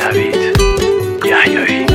نوید یحیایی.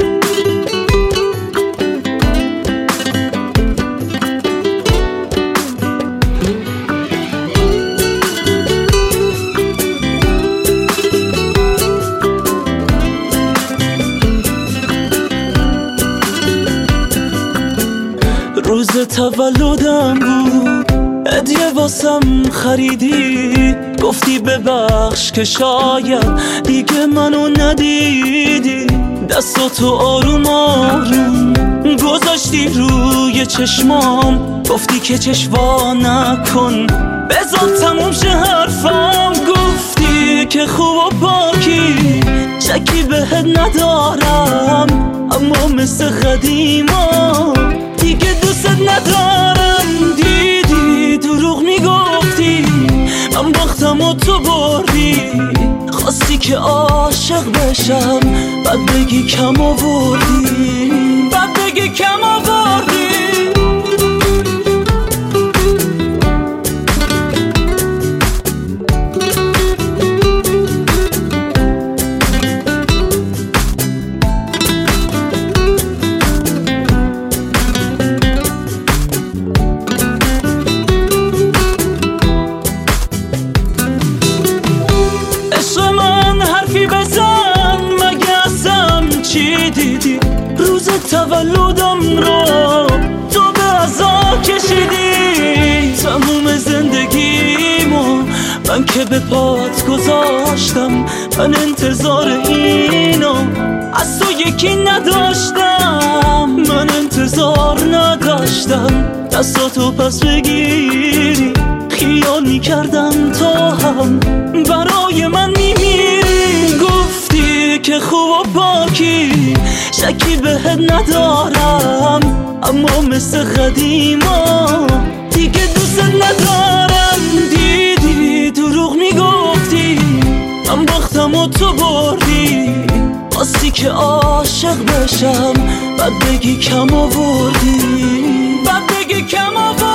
روز تولدم بود، هدیه واسم خریدی، گفتی ببخش که شاید دیگه منو ندیدی. دستاتو آروم آروم گذاشتی روی چشمام، گفتی که چشوا نکن بذار تموم شه حرفم. گفتی که خوب و پاکی شکی بهت ندارم، اما مثل قدیما دیگه دوست ندارم. دیدی دروغ میگفتی، من باختم و تو بردی. خواستی که عاشق بشم، بعد بگی کم آوردی، بعد بگی کم آوردی. بزن مگه ازم چی دیدی؟ روز تولدم رو تو به عزا کشیدی. تموم زندگیمو من که به پات گذاشتم، من انتظار اینو از تو یکی نداشتم، من انتظار نداشتم دستاتو پس بگیری. خیال میکردم تو هم برای من میمیری. گفتی که خوب و پاکی شکی بهت ندارم، اما مثل قدیما دیگه دوست ندارم. دیدی دروغ میگفتی، من باختم و تو بردی. خواستی که عاشق بشم، بعد بگی کم آوردی، بعد بگی کم آوردی.